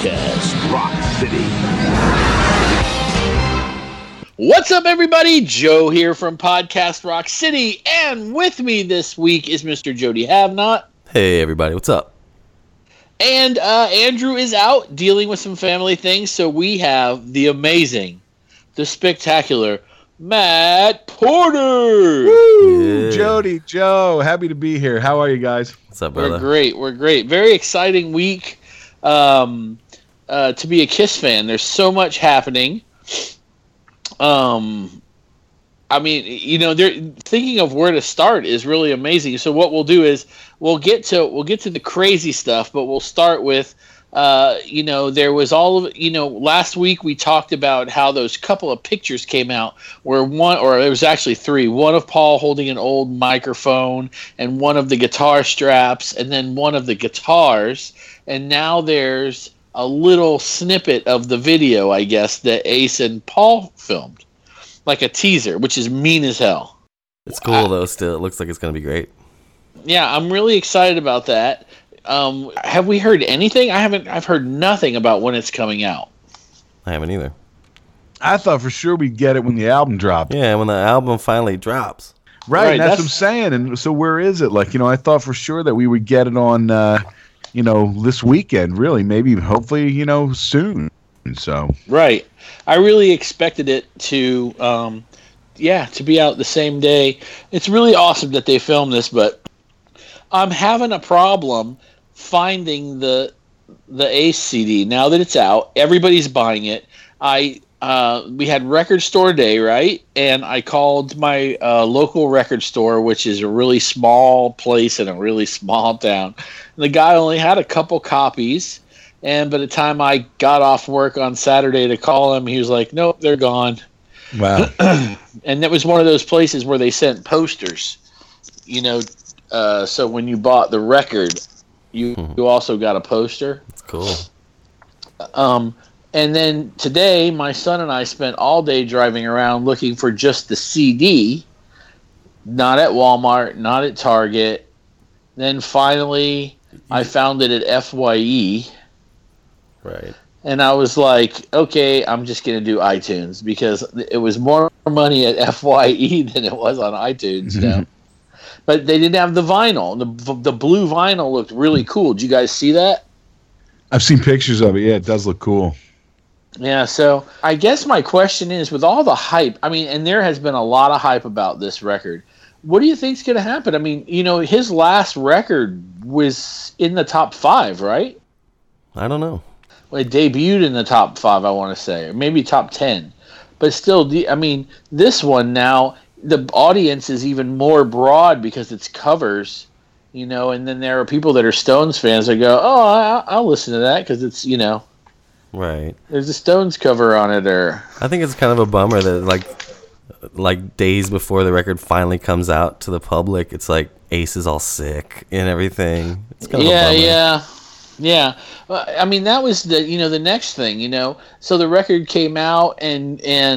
Podcast Rock City. What's up, everybody? Joe here from Podcast Rock City, and with me this week is Mr. Jody Havnot. Hey, everybody. What's up? And Andrew is out dealing with some family things, so we have the amazing, the spectacular Matt Porter. Woo! Yeah. Jody, Joe, happy to be here. How are you guys? What's up, brother? We're great. Very exciting week to be a Kiss fan. There's so much happening. I mean, you know, they're thinking of where to start is really amazing. So what we'll do is we'll get to the crazy stuff, but we'll start with, you know, there was all of, you know, last week we talked about how those couple of pictures came out where one, or it was actually three, one of Paul holding an old microphone and one of the guitar straps and then one of the guitars. And now there's a little snippet of the video, I guess, that Ace and Paul filmed. Like a teaser, which is mean as hell. It's cool, though, still. It looks like it's going to be great. Yeah, I'm really excited about that. Have we heard anything? I've heard nothing about when it's coming out. I haven't either. I thought for sure we'd get it when the album dropped. Yeah, when the album finally drops. Right, that's what I'm saying. And so where is it? Like, you know, I thought for sure that we would get it on... you know, this weekend, really, maybe, hopefully, you know, soon. So right, I really expected it to, to be out the same day. It's really awesome that they filmed this, but I'm having a problem finding the Ace CD now that it's out. Everybody's buying it. We had Record Store Day, right? And I called my local record store, which is a really small place in a really small town. And the guy only had a couple copies, and by the time I got off work on Saturday to call him, he was like, "Nope, they're gone." Wow. And that was one of those places where they sent posters, you know. So when you bought the record, you also got a poster. That's cool. And then today, my son and I spent all day driving around looking for just the CD, not at Walmart, not at Target. Then finally, I found it at FYE. Right. And I was like, okay, I'm just going to do iTunes because it was more money at FYE than it was on iTunes. You know? But they didn't have the vinyl. The blue vinyl looked really cool. Did you guys see that? I've seen pictures of it. Yeah, it does look cool. Yeah, so I guess my question is, with all the hype, I mean, and there has been a lot of hype about this record, what do you think's going to happen? I mean, you know, his last record was in the top 5, right? I don't know. Well, it debuted in the top 5, I want to say, or maybe top 10. But still, I mean, this one now, the audience is even more broad because it's covers, you know, and then there are people that are Stones fans that go, oh, I'll listen to that because it's, you know. Right. There's a Stones cover on it, or I think it's kind of a bummer that like days before the record finally comes out to the public, it's like Ace is all sick and everything. It's kind of a bummer. Yeah. I mean, that was the next thing, you know. So the record came out and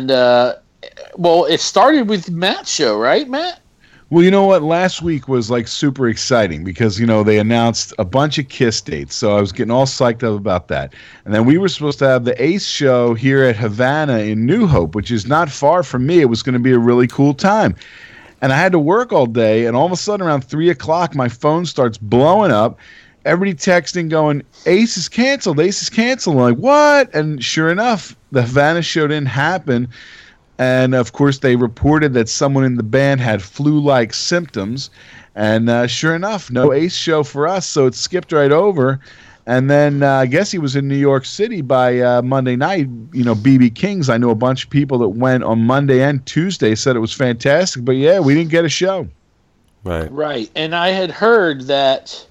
well, it started with Matt's show, right, Matt? Well, you know what? Last week was like super exciting because, you know, they announced a bunch of Kiss dates. So I was getting all psyched up about that. And then we were supposed to have the Ace show here at Havana in New Hope, which is not far from me. It was going to be a really cool time. And I had to work all day. And all of a sudden around 3 o'clock, my phone starts blowing up. Everybody texting going, Ace is canceled. Ace is canceled. I'm like, what? And sure enough, the Havana show didn't happen. And, of course, they reported that someone in the band had flu-like symptoms. And sure enough, no Ace show for us, so it skipped right over. And then I guess he was in New York City by Monday night. You know, B.B. King's, I know a bunch of people that went on Monday and Tuesday, said it was fantastic. But, yeah, we didn't get a show. Right. And I had heard that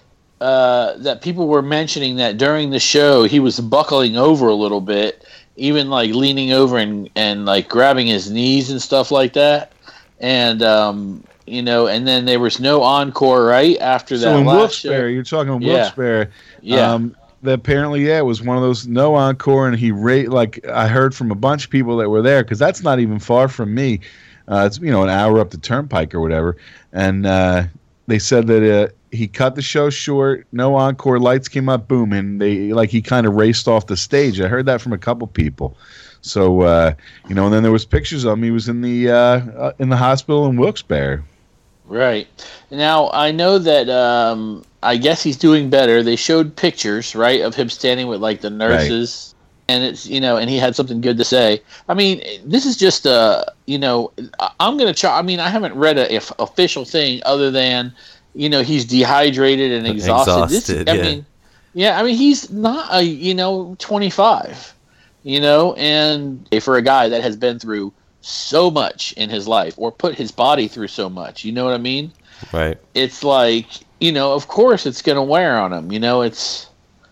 people were mentioning that during the show he was buckling over a little bit, even like leaning over and like grabbing his knees and stuff like that. And, you know, and then there was no encore right after that. So in last show. Wilkes-Barre, you're talking about Wilkes-Barre. Yeah. Apparently, it was one of those no encore, and he like I heard from a bunch of people that were there because that's not even far from me. It's, you know, an hour up the Turnpike or whatever. And they said that he cut the show short. No encore. Lights came up, boom, and he kind of raced off the stage. I heard that from a couple people. So and then there was pictures of him. He was in the hospital in Wilkes-Barre. Right. Now I know that I guess he's doing better. They showed pictures, right, of him standing with like the nurses. Right. And it's and he had something good to say. I mean, this is just I'm gonna try. I mean, I haven't read a official thing other than he's dehydrated and exhausted. I mean, he's not 25, and for a guy that has been through so much in his life or put his body through so much, you know what I mean? Right. It's like of course it's gonna wear on him. It's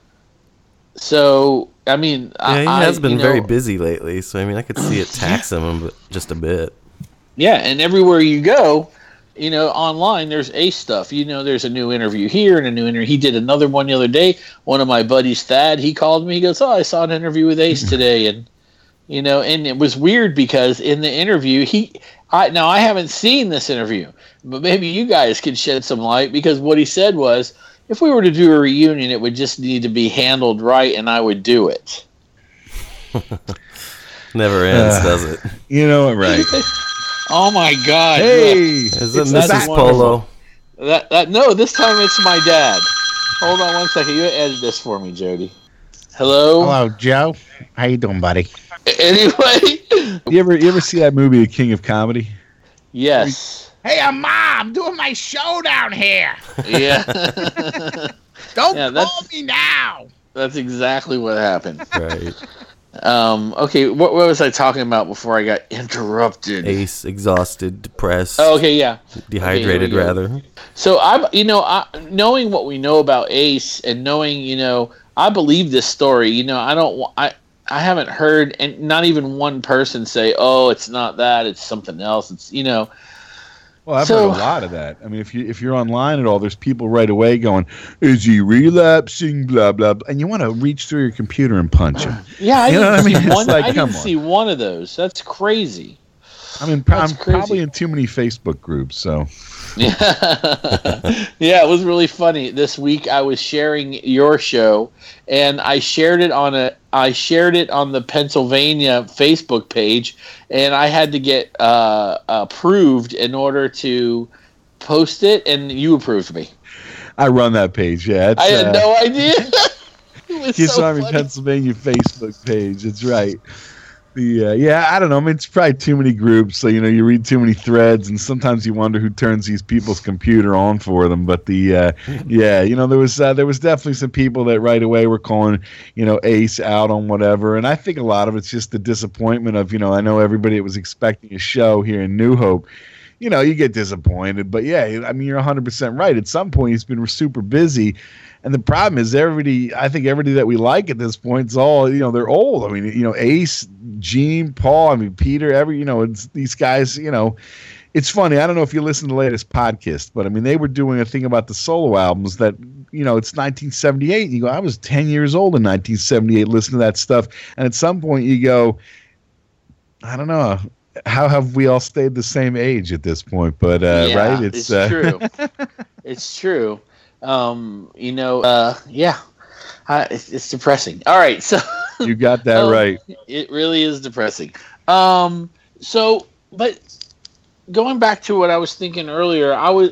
so. I mean, he has been very busy lately, so I mean, I could see it tax him just a bit. Yeah, and everywhere you go, online, there's Ace stuff. There's a new interview here and a new interview. He did another one the other day. One of my buddies, Thad, he called me. He goes, "Oh, I saw an interview with Ace today," and and it was weird because in the interview, I haven't seen this interview, but maybe you guys could shed some light because what he said was, if we were to do a reunion, it would just need to be handled right, and I would do it. Never ends, does it? Right. Oh my God! Hey, is it Mrs. Polo? No, this time it's my dad. Hold on 1 second. You edit this for me, Jody. Hello, Joe. How you doing, buddy? Anyway, you ever see that movie, The King of Comedy? Yes. Hey, I'm doing my show down here. Yeah. Don't call me now. That's exactly what happened. Right. Okay, what was I talking about before I got interrupted? Ace, exhausted, depressed. Oh, okay, yeah. Dehydrated, rather. So knowing what we know about Ace and knowing, I believe this story. I haven't heard, and not even one person say, "Oh, it's not that, it's something else." It's Well, I've heard a lot of that. I mean, if you're online at all, there's people right away going, "Is he relapsing?" Blah blah, blah. And you want to reach through your computer and punch him. Yeah, I didn't see one of those. That's crazy. I mean, I'm probably in too many Facebook groups, so. Yeah, yeah, it was really funny. This week I was sharing your show, and I shared it on the Pennsylvania Facebook page, and I had to get approved in order to post it, and you approved me. I run that page. Yeah, I had no idea. Kiss Army Pennsylvania Facebook page. That's right. I don't know. I mean, it's probably too many groups. So, you read too many threads, and sometimes you wonder who turns these people's computer on for them. But there was definitely some people that right away were calling, Ace out on whatever. And I think a lot of it's just the disappointment of, I know everybody was expecting a show here in New Hope. You get disappointed. But yeah, I mean, you're 100% right. At some point, he's been super busy. And the problem is everybody that we like at this point is all, they're old. I mean, Ace, Gene, Paul, I mean, Peter, it's these guys, it's funny. I don't know if you listen to the latest podcast, but I mean, they were doing a thing about the solo albums that, it's 1978. You go, I was 10 years old in 1978 listening to that stuff. And at some point you go, I don't know. How have we all stayed the same age at this point? But, right. It's true. It's true. It's depressing. All right, so you got that right. It really is depressing. But going back to what I was thinking earlier, I'm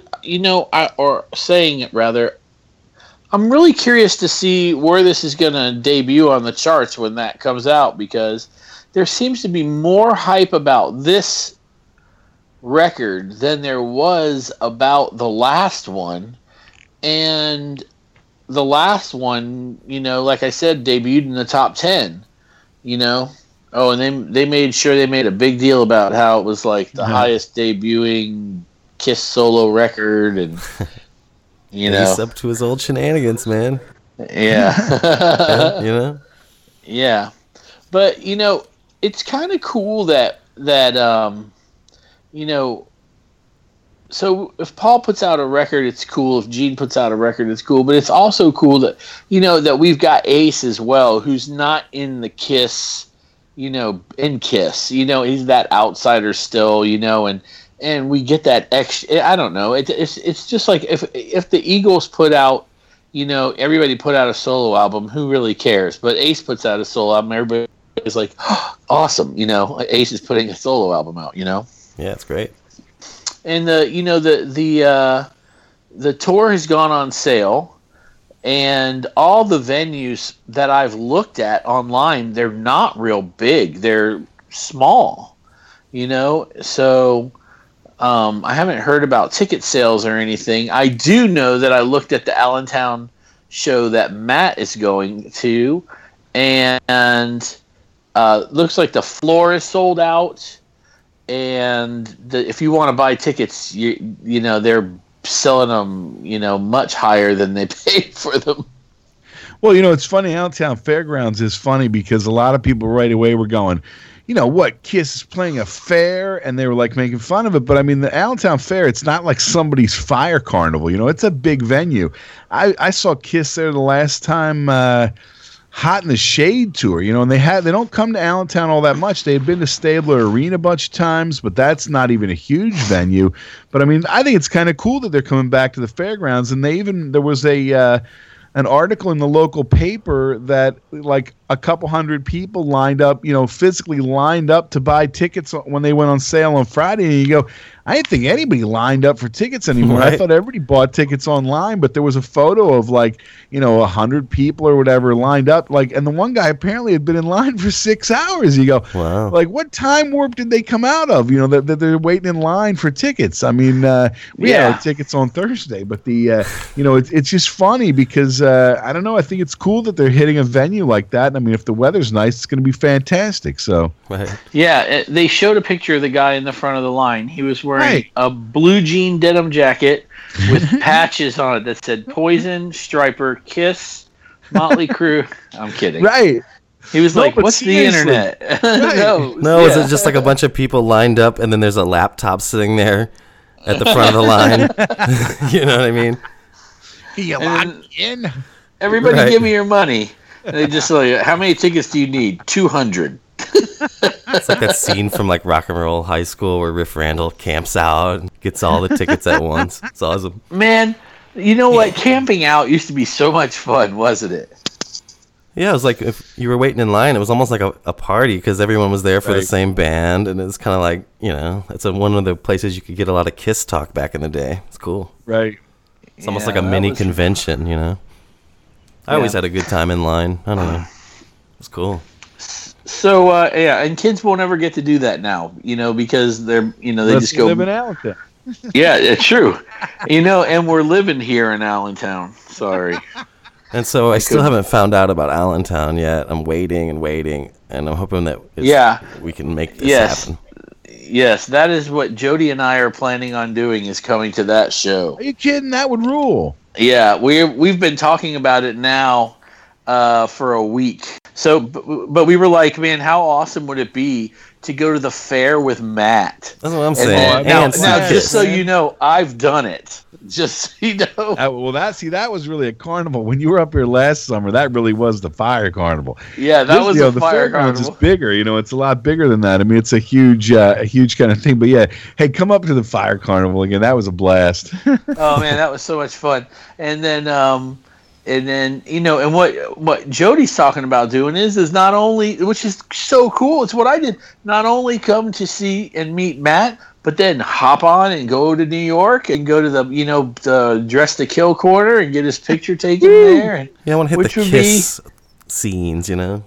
really curious to see where this is going to debut on the charts when that comes out, because there seems to be more hype about this record than there was about the last one. And the last one, like I said, debuted in the top 10, Oh, and they made sure they made a big deal about how it was like the highest debuting Kiss solo record, and he's up to his old shenanigans, man. Yeah. Yeah. But, it's kind of cool that so if Paul puts out a record, it's cool. If Gene puts out a record, it's cool. But it's also cool that, that we've got Ace as well, who's not in the Kiss, in Kiss. He's that outsider still, and and we get that extra. I don't know. It's just like if the Eagles put out, everybody put out a solo album, who really cares? But Ace puts out a solo album, everybody is like, oh, awesome. Ace is putting a solo album out. Yeah, it's great. And the tour has gone on sale, and all the venues that I've looked at online, they're not real big. They're small, So I haven't heard about ticket sales or anything. I do know that I looked at the Allentown show that Matt is going to, and looks like the floor is sold out. And if you want to buy tickets, they're selling them, much higher than they paid for them. Well, it's funny. Allentown Fairgrounds is funny because a lot of people right away were going, what, Kiss is playing a fair, and they were like making fun of it. But I mean, the Allentown Fair, it's not like somebody's fire carnival. It's a big venue. I saw Kiss there the last time. Hot in the Shade tour, and they don't come to Allentown all that much. They had been to Stabler Arena a bunch of times, but that's not even a huge venue. But I mean, I think it's kind of cool that they're coming back to the fairgrounds. And there was an article in the local paper that like a couple hundred people lined up, physically lined up to buy tickets when they went on sale on Friday. And you go, I didn't think anybody lined up for tickets anymore. Right. I thought everybody bought tickets online, but there was a photo of 100 people or whatever lined up. And the one guy apparently had been in line for 6 hours. You go, wow. What time warp did they come out of? That they're waiting in line for tickets. I mean, we had our tickets on Thursday, but it's just funny because I don't know. I think it's cool that they're hitting a venue like that. I mean, if the weather's nice, it's going to be fantastic. So, right. Yeah, they showed a picture of the guy in the front of the line. He was wearing a blue jean denim jacket with patches on it that said Poison, Stryper, Kiss, Motley Crue. I'm kidding. Right. He was like, "What's seriously? The internet?" No, is it just like a bunch of people lined up, and then there's a laptop sitting there at the front of the line? You know what I mean? You locked in. Everybody, give me your money. And they just like, how many tickets do you need? 200. It's like that scene from Rock and Roll High School where Riff Randall camps out and gets all the tickets at once. It's awesome. Man, you know what? Camping out used to be so much fun, wasn't it? Yeah, it was like if you were waiting in line, it was almost like a party because everyone was there for the same band, and it's kind of like, it's one of the places you could get a lot of Kiss talk back in the day. It's cool. Right. It's almost like a mini convention, I always had a good time in line. I don't know. It's cool. So, and kids won't ever get to do that now, because they're, they just go. Live in Allentown. Yeah, it's true. And we're living here in Allentown. Sorry. And so I still haven't found out about Allentown yet. I'm waiting, and I'm hoping that we can make this happen. Yes, that is what Jody and I are planning on doing, is coming to that show. Are you kidding? That would rule. Yeah, we've been talking about it now for a week. So, but we were like, man, how awesome would it be to go to the fair with Matt? That's what I'm saying. Now, just so you know, I've done it. Just so you know. That was really a carnival. When you were up here last summer, that really was the fire carnival. Yeah, that was the fire carnival. It's bigger. It's a lot bigger than that. I mean, it's a huge kind of thing. But yeah, hey, come up to the fire carnival again. That was a blast. Oh man, that was so much fun. And then and what Jody's talking about doing is not only, which is so cool, it's what I did, not only come to see and meet Matt, but then hop on and go to New York and go to the Dress to Kill corner and get his picture taken there. And, I want to hit the Kiss scenes, Yeah.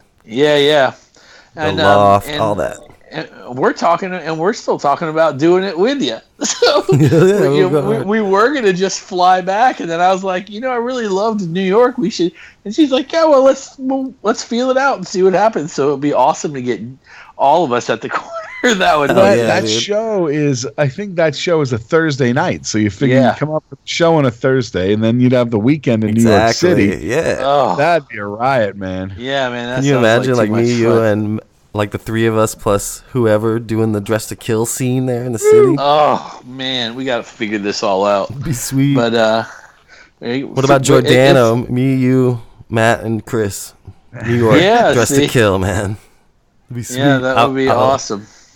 The loft, all that. And we're still talking about doing it with you. So we were gonna just fly back, and then I was like, I really loved New York. We should. And she's like, yeah, well, let's feel it out and see what happens. So it'd be awesome to get all of us at the corner. That show is a Thursday night. So you figure you'd come up with a show on a Thursday, and then you'd have the weekend in New York City. Yeah, that'd be a riot, man. Yeah, man. Can you imagine me, you, and the three of us plus whoever doing the Dress to Kill scene there in the city? Oh man, we gotta figure this all out. It'd be sweet. But what about Giordano? Me, you, Matt, and Chris. New York. Dress to Kill, man. It'd be sweet. Yeah, that would be awesome.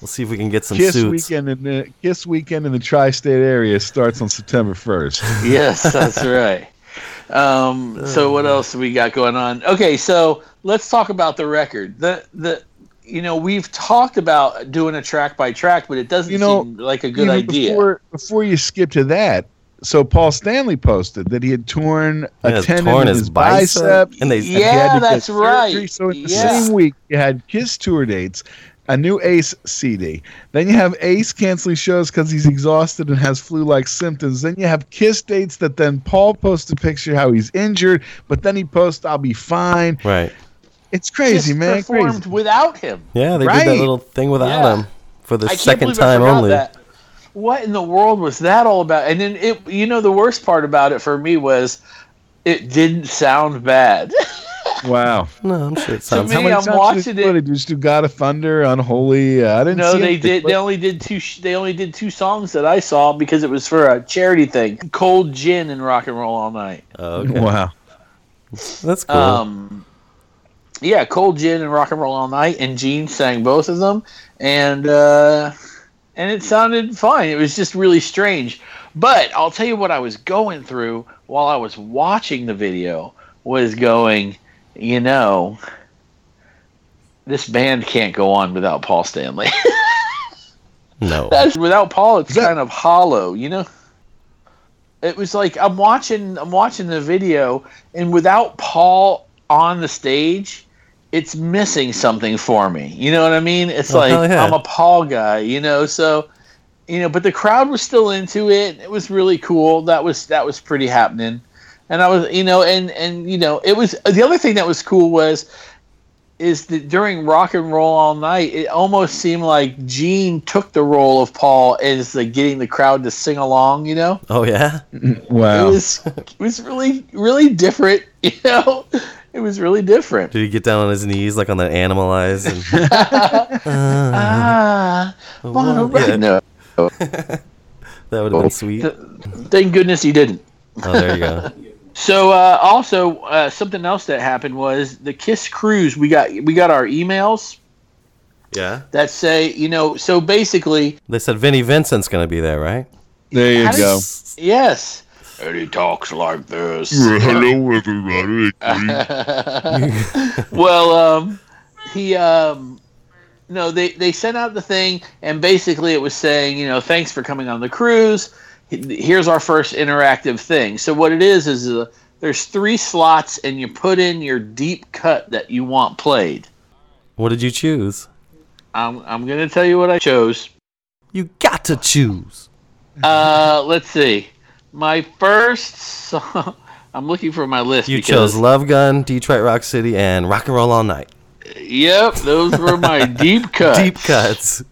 We'll see if we can get some Kiss suits. weekend in the tri-state area starts on September 1st. Yes, that's right. So what else do we got going on? Okay, so let's talk about the record. We've talked about doing a track by track, but it doesn't seem like a good idea. Before you skip to that, so Paul Stanley posted that he had torn a tendon in his bicep. And that's right. So in the same week, you had Kiss tour dates, a new Ace CD. Then you have Ace canceling shows because he's exhausted and has flu-like symptoms. Then you have Kiss dates that then Paul posts a picture how he's injured, but then he posts, "I'll be fine." Right. It's crazy, Kiss man. performed Crazy. without him. Yeah, they did that little thing without him for the second time only. That. What in the world was that all about? And then the worst part about it for me was it didn't sound bad. Wow. No, I'm sure it sounds. To me, I'm watching it. Did you just do God of Thunder, Unholy? I didn't. No, see they it. did. They only did two. They only did two songs that I saw because it was for a charity thing. Cold Gin and Rock and Roll All Night. Oh, okay. Wow. That's cool. Yeah, Cold Gin and Rock and Roll All Night, and Gene sang both of them, and it sounded fine. It was just really strange. But I'll tell you what I was going through while I was watching the video was going, this band can't go on without Paul Stanley. No. Without Paul, it's kind of hollow, It was like I'm watching the video, and without Paul on the stage, it's missing something for me. You know what I mean? It's I'm a Paul guy, so but the crowd was still into it. It was really cool. That was pretty happening. And I was, it was the other thing that was cool is that during Rock and Roll All Night, it almost seemed like Gene took the role of Paul as like getting the crowd to sing along. Oh yeah. Wow. It was really, really different. It was really different. Did he get down on his knees like on the Animalize? And... No. That would have been sweet. Thank goodness he didn't. Oh, there you go. So also something else that happened was the Kiss cruise. We got our emails. Yeah. That say so basically they said Vinnie Vincent's gonna be there, right? There you go. Yes. And he talks like this. Hello, everybody. Well, they sent out the thing, and basically it was saying, thanks for coming on the cruise. Here's our first interactive thing. So what it is there's 3 slots, and you put in your deep cut that you want played. What did you choose? I'm going to tell you what I chose. You got to choose. Let's see. My first song... I'm looking for my list. You chose Love Gun, Detroit Rock City, and Rock and Roll All Night. Yep, those were my deep cuts. Deep cuts.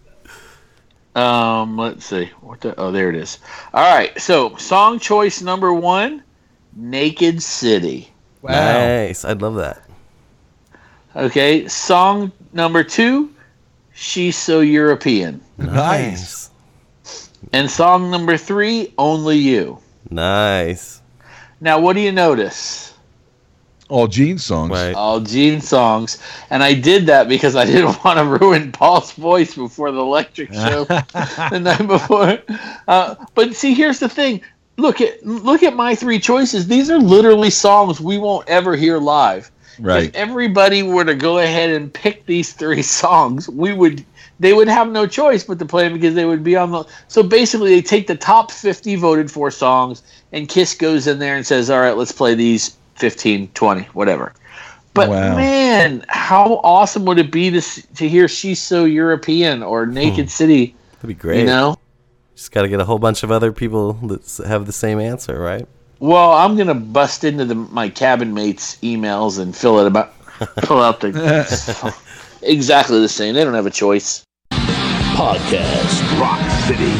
Let's see. There it is. All right, so song choice number 1, Naked City. Wow. Nice. I'd love that. Okay, song number 2, She's So European. Nice. And song number 3, Only You. Nice. Now, what do you notice? All Gene songs. Right. All Gene songs. And I did that because I didn't want to ruin Paul's voice before the electric show the night before. But see, here's the thing. Look at my 3 choices. These are literally songs we won't ever hear live. Right. If everybody were to go ahead and pick these 3 songs, they would have no choice but to play them because they would be on the... So basically, they take the top 50 voted for songs, and Kiss goes in there and says, all right, let's play these 15, 20, whatever. But man, how awesome would it be to hear She's So European or Naked City? That'd be great. Just got to get a whole bunch of other people that have the same answer, right? Well, I'm going to bust into my cabin mates' emails and fill out the... exactly the same. They don't have a choice. Podcast Rock City.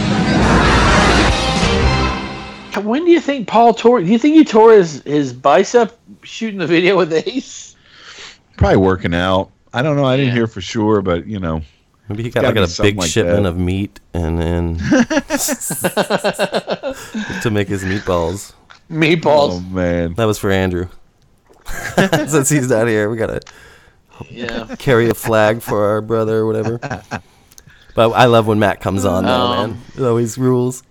When do you think Paul tore? Do you think he tore his bicep shooting the video with Ace? Probably working out. I don't know. I didn't hear for sure, but maybe he got like a big shipment of meat and then to make his meatballs. Meatballs. Oh man, that was for Andrew. Since he's not here, we gotta carry a flag for our brother or whatever. But I love when Matt comes on, though, man. It always rules.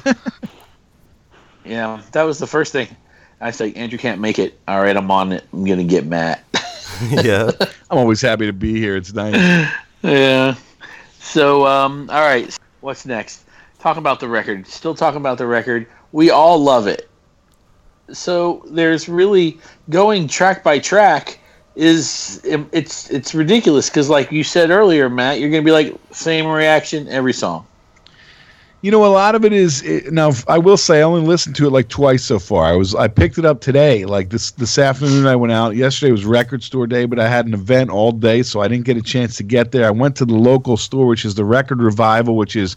Yeah, that was the first thing. I said, Andrew can't make it. All right, I'm on it. I'm going to get Matt. Yeah. I'm always happy to be here. It's nice. Yeah. So, all right. What's next? Talk about the record. Still talking about the record. We all love it. So there's really going track by track it's ridiculous because, like you said earlier, Matt, you're going to be like same reaction every song. You know, a lot of it is now. I will say I only listened to it like twice so far. I picked it up today, like this afternoon. I went out. Yesterday was record store day, but I had an event all day, so I didn't get a chance to get there. I went to the local store, which is the Record Revival, which is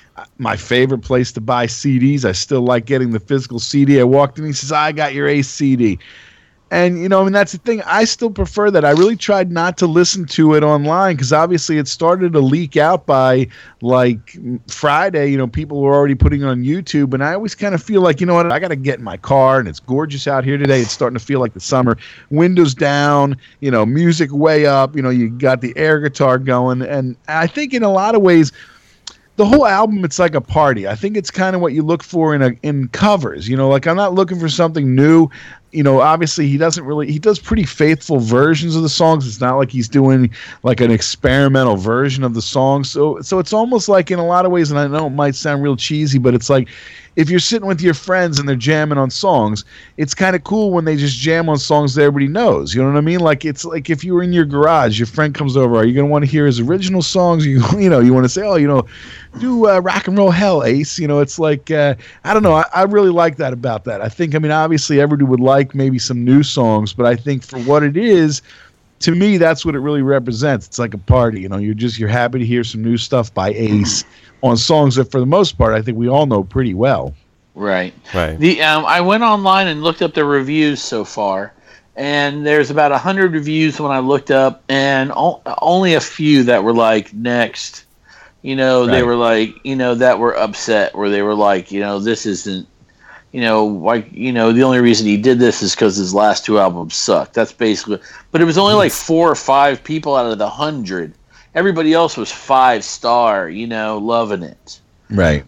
my favorite place to buy CDs. I still like getting the physical CD. I walked in, he says, "I got your Ace CD." And, you know, I mean, that's the thing. I still prefer that. I really tried not to listen to it online because obviously it started to leak out by like Friday. You know, people were already putting it on YouTube. And I always kind of feel like, you know what, I got to get in my car and it's gorgeous out here today. It's starting to feel like the summer. Windows down, you know, music way up. You know, you got the air guitar going. And I think in a lot of ways, the whole album, it's like a party. I think it's kind of what you look for in covers. You know, like I'm not looking for something new. You know, obviously he does pretty faithful versions of the songs. It's not like he's doing like an experimental version of the song. So it's almost like in a lot of ways, and I know it might sound real cheesy, but it's like if you're sitting with your friends and they're jamming on songs, it's kind of cool when they just jam on songs that everybody knows. You know what I mean? Like it's like if you were in your garage, your friend comes over, are you going to want to hear his original songs? You want to say, oh, you know, do Rock and Roll Hell, Ace. You know, it's like, I don't know. I really like that about that. I think, I mean, obviously everybody would like maybe some new songs, but I think for what it is, to me, that's what it really represents. It's like a party. You know, you're happy to hear some new stuff by Ace on songs that for the most part, I think we all know pretty well. Right. Right. I went online and looked up the reviews so far, and there's about 100 reviews when I looked up, and only a few that were like, next. You know, They were like, you know, that were upset, where they were like, you know, this isn't, you know, like, you know, the only reason he did this is because his last two albums sucked. That's basically, but it was only like 4 or 5 people out of the 100. Everybody else was 5-star, you know, loving it. Right.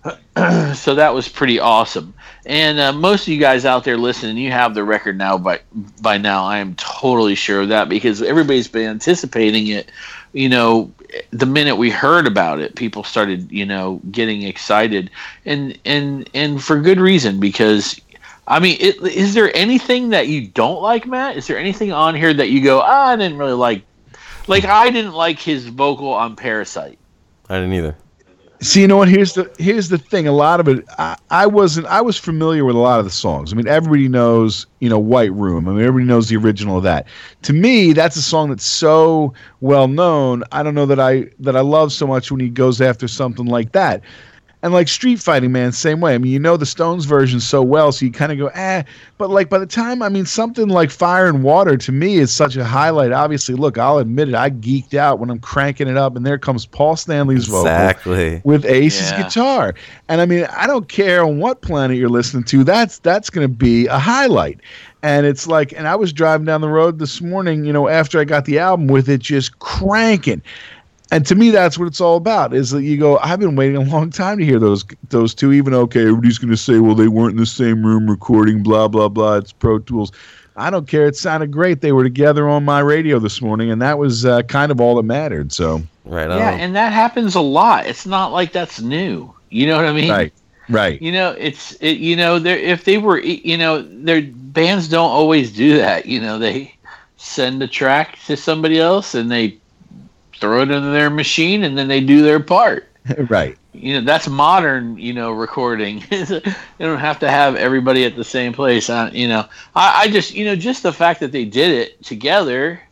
So that was pretty awesome. And most of you guys out there listening, you have the record now by now. I am totally sure of that because everybody's been anticipating it. You know, the minute we heard about it, people started, you know, getting excited, and for good reason. Because, I mean, is there anything that you don't like, Matt? Is there anything on here that you go, I didn't really like? Like, I didn't like his vocal on Parasite. I didn't either. See, you know what? Here's the thing. A lot of it, I was familiar with a lot of the songs. I mean, everybody knows, you know, White Room. I mean, everybody knows the original of that. To me, that's a song that's so well known. I don't know that I love so much when he goes after something like that. And like Street Fighting Man, same way. I mean, you know the Stones version so well, so you kind of go, But like by the time, I mean, something like Fire and Water to me is such a highlight. Obviously, look, I'll admit it. I geeked out when I'm cranking it up, and there comes Paul Stanley's vocal with Ace's guitar. And I mean, I don't care on what planet you're listening to. That's going to be a highlight. And it's like, and I was driving down the road this morning, you know, after I got the album with it just cranking. And to me, that's what it's all about, is that you go, I've been waiting a long time to hear those two, even, okay, everybody's going to say, well, they weren't in the same room recording, blah, blah, blah, it's Pro Tools. I don't care. It sounded great. They were together on my radio this morning, and that was kind of all that mattered. So right on. Yeah, and that happens a lot. It's not like that's new. You know what I mean? Right. You know, you know, if they were, you know, their bands don't always do that. You know, they send a track to somebody else, and they throw it into their machine, and then they do their part. Right. You know, that's modern, you know, recording. You don't have to have everybody at the same place. You know, I just, you know, just the fact that they did it together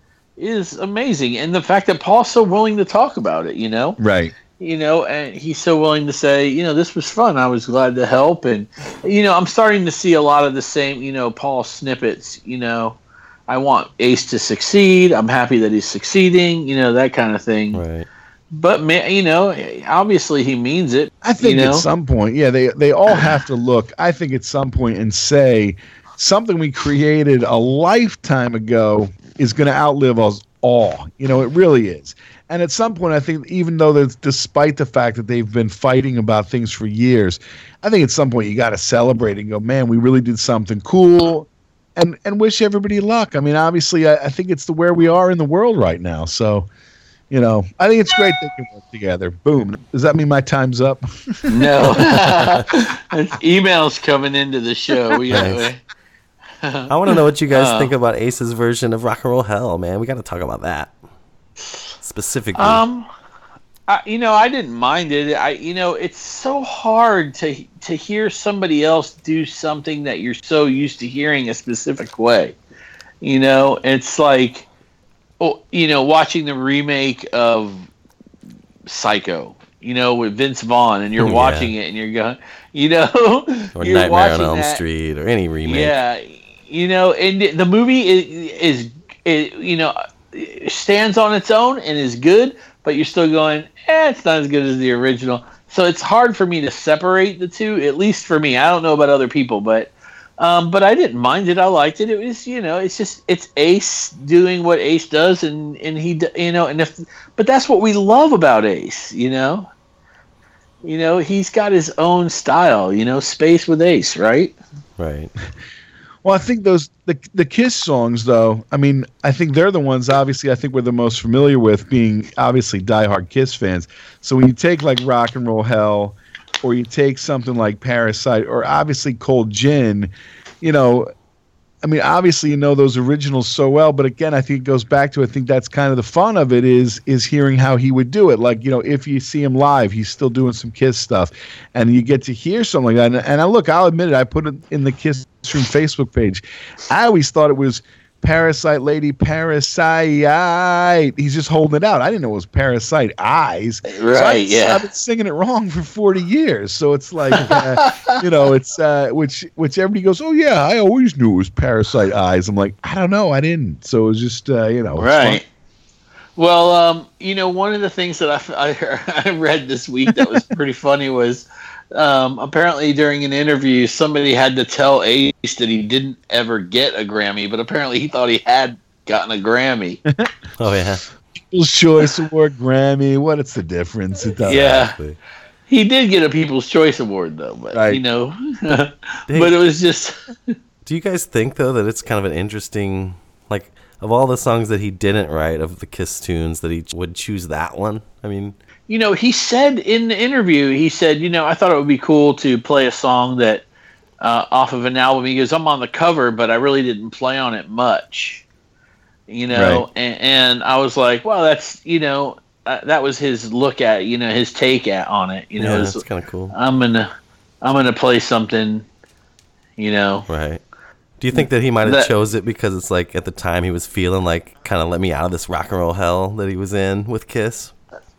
is amazing. And the fact that Paul's so willing to talk about it, you know? Right. You know, and he's so willing to say, you know, this was fun. I was glad to help. And, you know, I'm starting to see a lot of the same, you know, Paul snippets, you know. I want Ace to succeed. I'm happy that he's succeeding, you know, that kind of thing. Right. But, you know, obviously he means it. I think you know? at some point, yeah, they all have to look, I think at some point and say something we created a lifetime ago is going to outlive us awe. You know, it really is. And at some point, I think, even though despite the fact that they've been fighting about things for years, I think at some point you got to celebrate and go, man, we really did something cool, and wish everybody luck. I mean, obviously, I think it's where we are in the world right now. So, you know, I think it's great they can work together. Boom. Does that mean my time's up? No. It's emails coming into the show. I want to know what you guys think about Ace's version of Rock and Roll Hell, man. We got to talk about that specifically. I didn't mind it. It's so hard to hear somebody else do something that you're so used to hearing a specific way. You know, it's like, watching the remake of Psycho, with Vince Vaughn, and you're watching it and you're going, or you're Nightmare on Elm Street, or any remake. Yeah, and the movie is stands on its own and is good, but you're still going, it's not as good as the original. So it's hard for me to separate the two, at least for me. I don't know about other people, but I didn't mind it. I liked it. It was, it's Ace doing what Ace does, and he, but that's what we love about Ace, he's got his own style, space with Ace, right? Right. Well, I think the Kiss songs, though, I mean, I think they're the ones, obviously, I think we're the most familiar with, being obviously diehard Kiss fans. So when you take like Rock and Roll Hell, or you take something like Parasite, or obviously Cold Gin, I mean, obviously those originals so well, but again, I think it goes back to, I think that's kind of the fun of it is hearing how he would do it. Like, if you see him live, he's still doing some Kiss stuff, and you get to hear something like that. And I'll admit it, I put it in the Kiss Room Facebook page. I always thought it was Parasite Lady Parasite. He's just holding it out. I didn't know it was Parasite Eyes. Right, so I've been singing it wrong for 40 years. So it's like, it's which everybody goes, oh yeah, I always knew it was Parasite Eyes. I'm like, I don't know, I didn't. So it was just, right. Fun. Well, one of the things that I read this week that was pretty funny was, apparently during an interview, somebody had to tell Ace that he didn't ever get a Grammy, but apparently he thought he had gotten a Grammy. Oh yeah, People's Choice Award, Grammy. What's the difference? It doesn't. Yeah, exactly. He did get a People's Choice Award though, but right. but it was just. Do you guys think though that it's kind of an interesting, like, of all the songs that he didn't write of the Kiss tunes, that he would choose that one? I mean. He said in the interview, I thought it would be cool to play a song that off of an album. He goes, I'm on the cover, but I really didn't play on it much, Right. and I was like, well, that's, that was his look at, his take on it, Yeah, that's kind of cool. I'm going to play something, Right. Do you think that he might have chose it because it's like at the time he was feeling like, kind of let me out of this rock and roll hell that he was in with Kiss?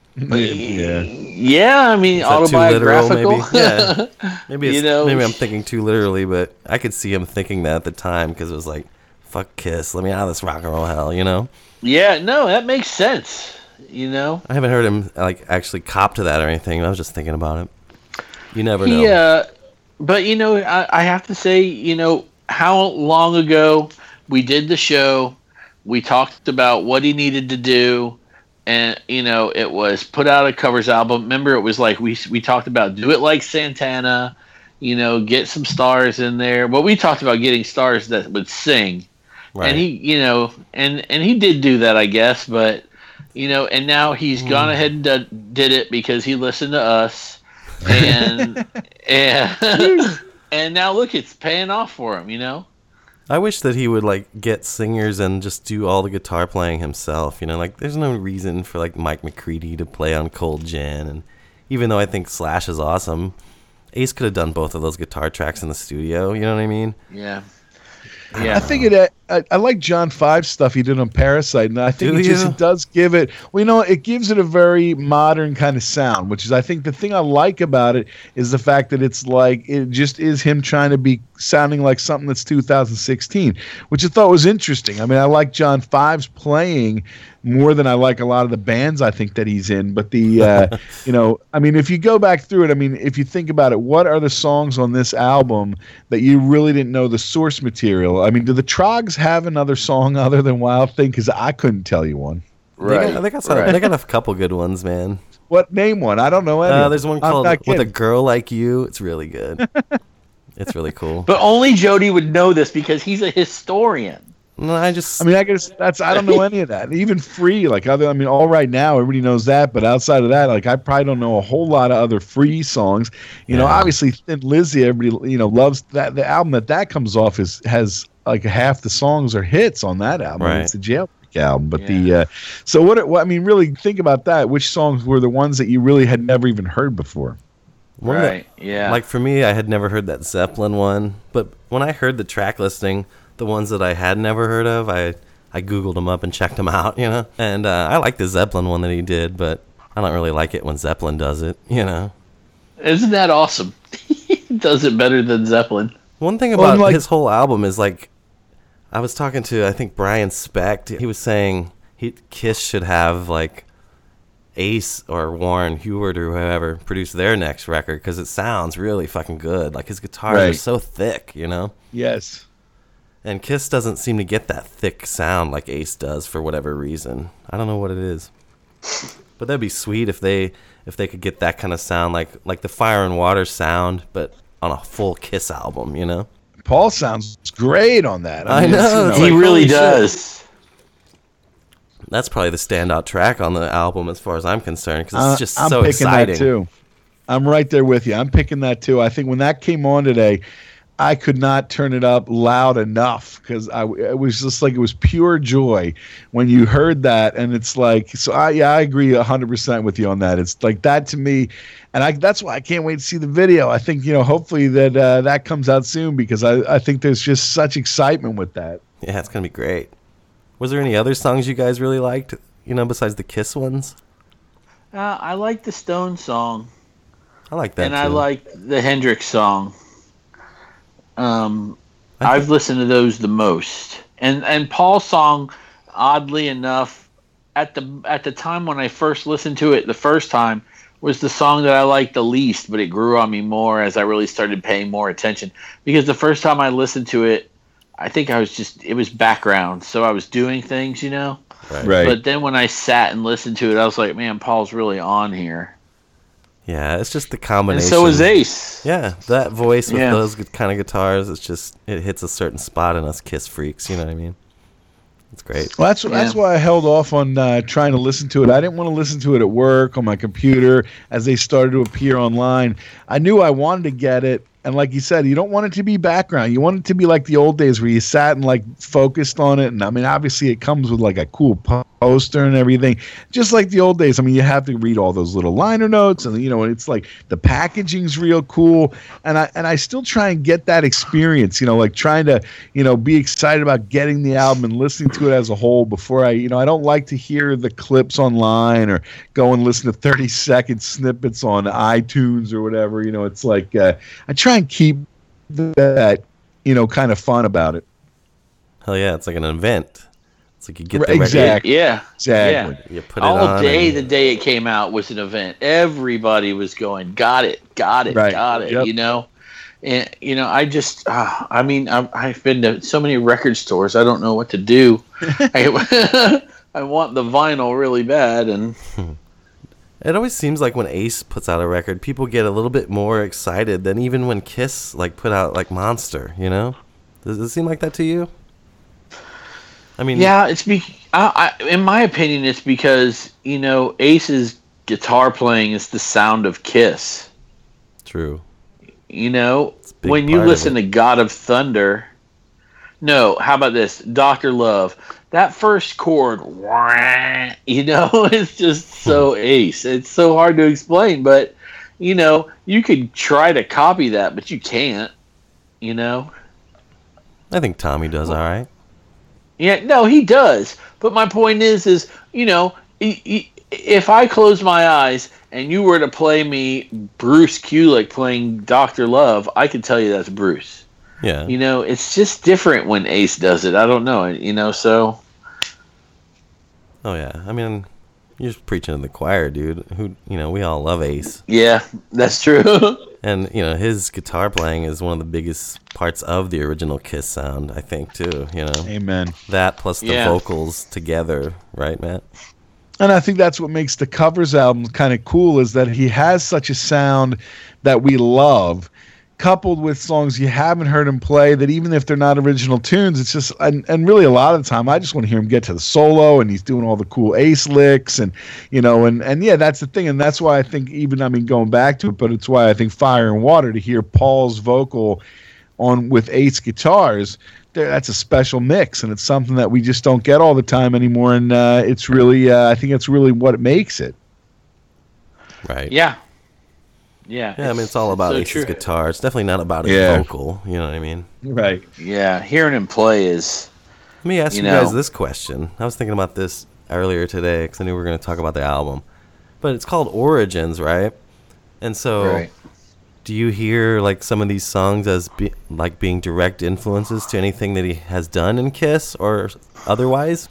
Yeah, I mean, Maybe? autobiographical. Yeah, maybe maybe I'm thinking too literally, but I could see him thinking that at the time because it was like, "Fuck Kiss, let me out of this rock and roll hell," Yeah, no, that makes sense. I haven't heard him like actually cop to that or anything. I was just thinking about it. You never know. Yeah, but I have to say, how long ago we did the show, we talked about what he needed to do. And, it was put out a covers album. Remember, it was like we talked about do it like Santana, get some stars in there. Well, we talked about getting stars that would sing. Right. And he, and he did do that, I guess. But, and now he's gone ahead and did it because he listened to us. And, and now, look, it's paying off for him, I wish that he would like get singers and just do all the guitar playing himself. Like there's no reason for like Mike McCready to play on Cold Gin, and even though I think Slash is awesome, Ace could have done both of those guitar tracks in the studio. You know what I mean? Yeah. I think I like John 5's stuff he did on Parasite, and I think it does give it. Well, it gives it a very modern kind of sound, which is, I think, the thing I like about it is the fact that it's like it just is him trying to be sounding like something that's 2016, which I thought was interesting. I mean, I like John 5's playing more than I like a lot of the bands I think that he's in. But the I mean, if you go back through it, I mean, if you think about it, what are the songs on this album that you really didn't know the source material? know. I mean, do the Trogs have another song other than Wild Thing? Because I couldn't tell you one. Right. They got a couple good ones, man. What, name one? I don't know any. There's one I'm called not With a kidding. Girl Like You. It's really good. It's really cool. But only Jody would know this because he's a historian. No, I guess I guess I don't know any of that. Even Free, All Right Now, everybody knows that. But outside of that, I probably don't know a whole lot of other Free songs. You know, obviously Thin Lizzy, everybody, loves that. The album that comes off has like half the songs are hits on that album. Right. It's the Jailbreak album. But so what, really think about that. Which songs were the ones that you really had never even heard before? Yeah. Like for me, I had never heard that Zeppelin one, but when I heard the track listing, the ones that I had never heard of, I Googled them up and checked them out, And I like the Zeppelin one that he did, but I don't really like it when Zeppelin does it, Isn't that awesome? He does it better than Zeppelin. One thing about his whole album is I was talking to, I think, Brian Specht. He was saying Kiss should have Ace or Warren Hewart or whoever produce their next record because it sounds really fucking good. Like his guitars are so thick, Yes. And Kiss doesn't seem to get that thick sound like Ace does for whatever reason. I don't know what it is. But that'd be sweet if they could get that kind of sound like the Fire and Water sound, but on a full Kiss album, Paul sounds great on that. I know. He really does. That's probably the standout track on the album as far as I'm concerned because it's just I'm so picking exciting. That too. I'm right there with you. I'm picking that too. I think when that came on today, I could not turn it up loud enough because it was just it was pure joy when you heard that, and it's I agree 100% with you on that. It's like that to me, and that's why I can't wait to see the video. I think hopefully that comes out soon because I think there's just such excitement with that. Yeah, it's gonna be great. Was there any other songs you guys really liked? Besides the Kiss ones? I like the Stone song. I like that. And too. I like the Hendrix song. I've listened to those the most, and Paul's song, oddly enough, at the time when I first listened to it the first time, was the song that I liked the least, but it grew on me more as I really started paying more attention. Because the first time I listened to it, I think it was background, so I was doing things, Right. But then when I sat and listened to it, I was like, man, Paul's really on here. Yeah, it's just the combination. And so is Ace. Yeah, that voice with those kind of guitars, it hits a certain spot in us Kiss freaks, you know what I mean? It's great. Well, that's why I held off on trying to listen to it. I didn't want to listen to it at work, on my computer, as they started to appear online. I knew I wanted to get it. And like you said, you don't want it to be background. You want it to be like the old days where you sat and focused on it. And obviously it comes with a cool poster and everything, just like the old days. You have to read all those little liner notes, and and it's the packaging's real cool. And I still try and get that experience. Trying to be excited about getting the album and listening to it as a whole before I don't like to hear the clips online or go and listen to 30-second snippets on iTunes or whatever. It's I try and keep that kind of fun about it. Hell yeah, it's like an event. It's like you get the exactly. Yeah. Exactly. Yeah. You put it all on. day, the day it came out was an event. Everybody was going, got it, Right. got it, Yep. And, I just, I've been to so many record stores, I don't know what to do. I want the vinyl really bad. And It always seems like when Ace puts out a record, people get a little bit more excited than even when Kiss put out Monster, Does it seem like that to you? yeah, it's in my opinion, it's because, Ace's guitar playing is the sound of Kiss. True. When you listen to God of Thunder, no, how about this? Dr. Love, that first chord, it's just so Ace. It's so hard to explain, but, you could try to copy that, but you can't, I think Tommy does all right. Yeah, no, he does. But my point is, if I close my eyes and you were to play me Bruce Kulick playing Dr. Love, I could tell you that's Bruce. Yeah. It's just different when Ace does it. I don't know, so. Oh, yeah. You're just preaching to the choir, dude. We all love Ace. Yeah, that's true. And, you know, his guitar playing is one of the biggest parts of the original Kiss sound, I think, too, you know. Amen. That plus the Yeah. vocals together, right, Matt? And I think that's what makes the covers album kind of cool, is that he has such a sound that we love, coupled with songs you haven't heard him play that even if they're not original tunes, it's just, and really a lot of the time, I just want to hear him get to the solo, and he's doing all the cool Ace licks, and, you know, and yeah, that's the thing. And that's why I think even, I mean, going back to it, but it's why I think Fire and Water, to hear Paul's vocal on with Ace guitars, that's a special mix, and it's something that we just don't get all the time anymore. And it's really, I think it's really what makes it. Right. Yeah. Yeah. Yeah, I mean, it's all about so Ace's true. guitar. It's definitely not about his Yeah. vocal, you know what I mean? Right. Yeah, hearing him play is. Let me ask you You guys know. this question. I was thinking about this earlier today because I knew we were going to talk about the album. But it's called Origins, right? And so Right. do you hear like some of these songs as being direct influences to anything that he has done in Kiss or otherwise?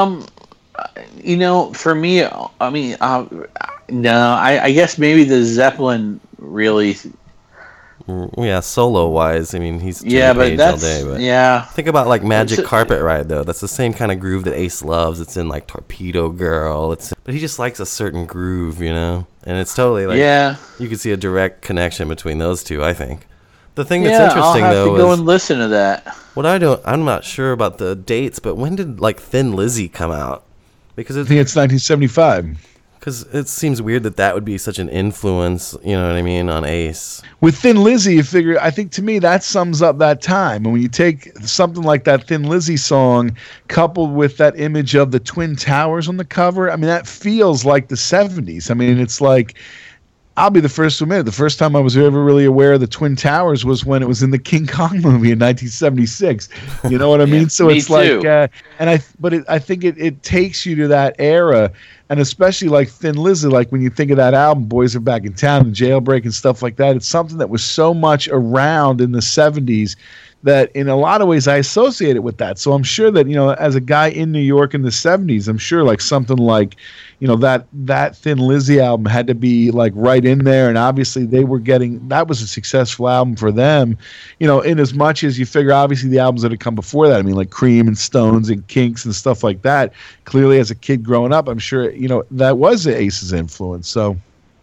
You know, for me, I mean, no, I guess maybe the Zeppelin really. Yeah, solo wise, I mean, he's Yeah, Jimmy but Page that's all day. But yeah. think about like Magic It's a- Carpet Ride though. That's the same kind of groove that Ace loves. It's in like Torpedo Girl. But he just likes a certain groove, you know. And it's totally like Yeah. you can see a direct connection between those two. I think the thing that's Yeah, interesting I'll have though to go is and listen to that. what I'm not sure about the dates, but when did like Thin Lizzy come out? Because I think it's 1975. it seems weird that would be such an influence, you know what I mean, on Ace. With Thin Lizzy, you figure, I think to me that sums up that time. And when you take something like that Thin Lizzy song, coupled with that image of the Twin Towers on the cover, I mean, that feels like the 70s. I mean, it's like, I'll be the first to admit, the first time I was ever really aware of the Twin Towers was when it was in the King Kong movie in 1976. You know what I mean? So me it's too. like, I think it takes you to that era, and especially like Thin Lizzy, like when you think of that album, Boys Are Back in Town, and Jailbreak and stuff like that, it's something that was so much around in the 70s that in a lot of ways I associate it with that. So I'm sure that, you know, as a guy in New York in the 70s, I'm sure like something like, you know, that Thin Lizzy album had to be like right in there. And obviously they were getting, that was a successful album for them, you know, in as much as you figure obviously the albums that had come before that, I mean, like Cream and Stones and Kinks and stuff like that, clearly as a kid growing up, I'm sure, you know, that was Ace's influence. So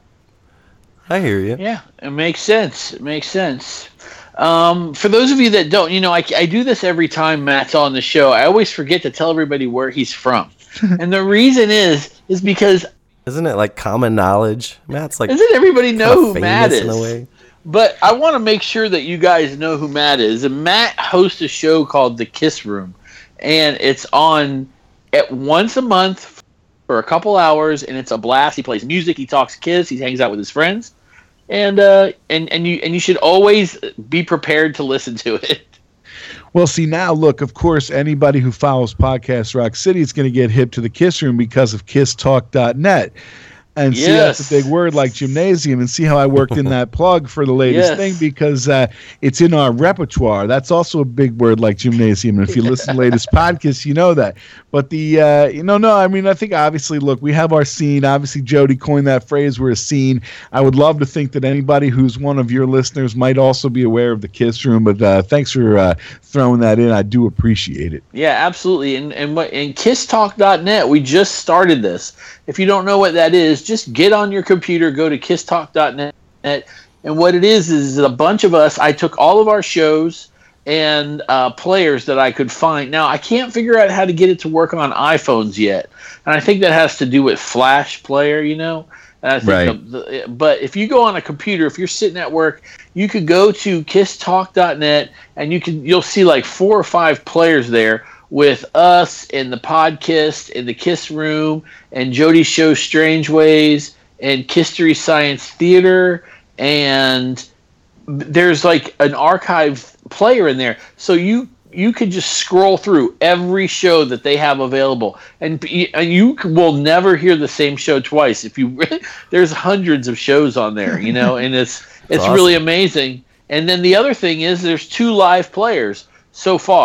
I hear you. Yeah, it makes sense. It makes sense. For those of you that don't, you know, I do this every time Matt's on the show. I always forget to tell everybody where he's from. And the reason is because Isn't it like common knowledge? Matt's like doesn't everybody know kinda who Matt famous in a is? way. But I want to make sure that you guys know who Matt is. And Matt hosts a show called The Kiss Room, and it's on at once a month for a couple hours, and it's a blast. He plays music, he talks Kiss, he hangs out with his friends, and you should always be prepared to listen to it. well, see, now look, of course, anybody who follows Podcast Rock City is going to get hip to the Kiss Room because of KissTalk.net. And see, that's a big word like gymnasium, and see how I worked in that plug for the latest Yes. thing because it's in our repertoire. That's also a big word like gymnasium. And if you listen to the latest podcast, you know that. But I mean, I think obviously, look, we have our scene. Obviously, Jody coined that phrase, we're a scene. I would love to think that anybody who's one of your listeners might also be aware of the Kiss Room. But thanks for throwing that in. I do appreciate it. Yeah, absolutely. And KissTalk.net, we just started this. If you don't know what that is, just get on your computer, go to KissTalk.net, and what it is a bunch of us. I took all of our shows and players that I could find. Now, I can't figure out how to get it to work on iPhones yet, and I think that has to do with Flash Player, you know. And I think Right. But if you go on a computer, if you're sitting at work, you could go to KissTalk.net, and you'll see like 4 or 5 players there with us and the podcast and the Kiss Room and Jody's show Strange Ways and Kisstory Science Theater, and there's like an archive player in there, so you could just scroll through every show that they have available, and you will never hear the same show twice. If you there's hundreds of shows on there, you know, and it's awesome. really amazing. And then the other thing is there's 2 live players so far.